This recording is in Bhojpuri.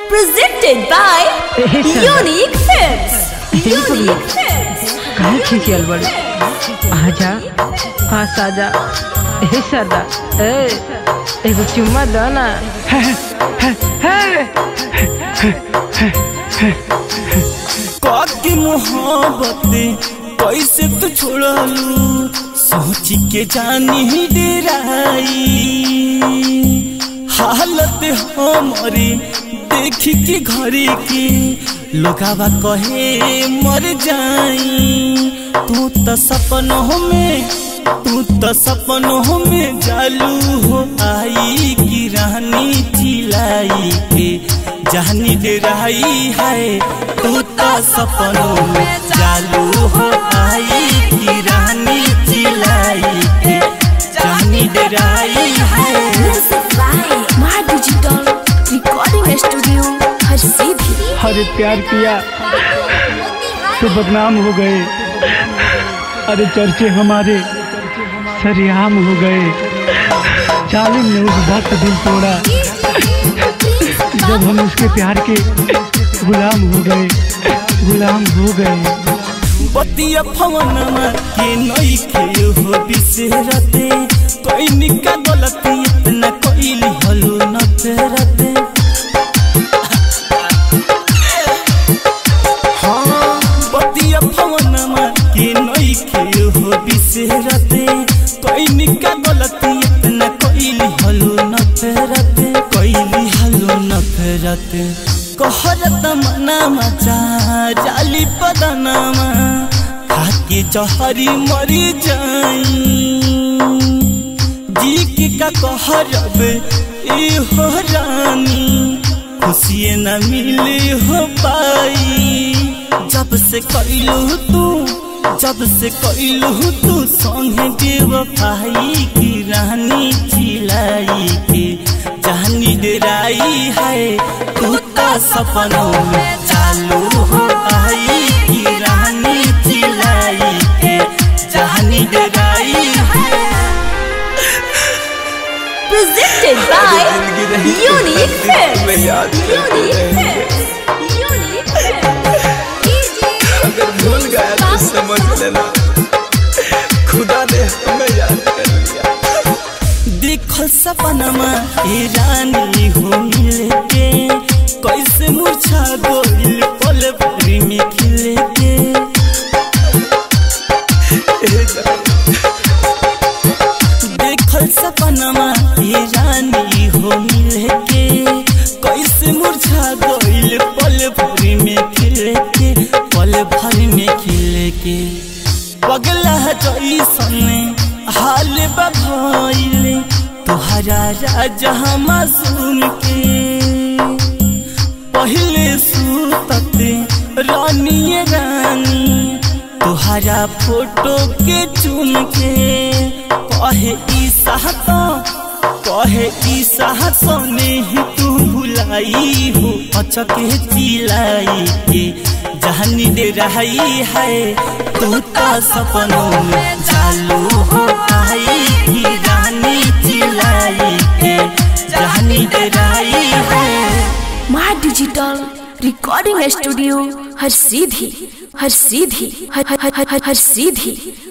Presented by Unique Films. Unique Films. कहाँ खींचियल बड़ी आजा पास आजा हे सरदा एगो चुम्मा दो ना काकी मोहब्बत कैसे तू छोड़लू सोच के जानी ही डेराई हालत हमारी देख के घरे के लोगावा कहे मर जाई तू तो सपनों में जालू हो आई की रानी चिलाई के जानी डेराई है तू तो सपनों में जालू हो आई की रानी चिलाई के जानी डेराई है। My Digital Recording Studio हर सीधी अरे प्यार किया तो बदनाम हो गए, अरे चर्चे हमारे सरेआम हो गए। जालिम ने उस वक्त दिल तोड़ा जब हम उसके प्यार के गुलाम हो गए। बतिया फवनमा के नई के हो बिसरते कोई निका गलती इतना कोइली हलो न तेरते हाँ बतिया फवनमा के नई के हो बिसरते कोई निका गलती इतना कोइली हलो न तेरते कोइली हलो न तेरते कहरत मनामा जाली पदनामा खाके जहरी मरी जाई जी के का कहरब ए हो रानी खुशी न मिले हो पाई जब से कइलू तू संगे बेवफाई की रानी चिलाई के जानी डेराई है तू तो सपनों में चालू हो आई की रानी चिलाई के जानी डेराई है। Presented by Unique Films. Unique Films. Unique Films. अगर भूल गया तो समझ लेना खुदा ने हमें याद कर लिया। देखो सपनमा ए रानी हो मिले के कैसे मुरझा गइल पल भरी में खिले के देखो सपनमा ए रानी हो मिले के कैसे मुरझा गइल पल भरी में खिले के पल भरी में खिले के पगला जैसन हाल बभइले तुहरा राजा मासूम के पहले सुतते रानी तुहरा फोटो के चुन के कहे ईसा सोने ही तू भुलाई हो अचके चिलाई के जानी दे रही है तू तो सपनों में चालू हो आई की रानी चिलाई के जानी दे रही है। My Digital Recording Studio हर सीधी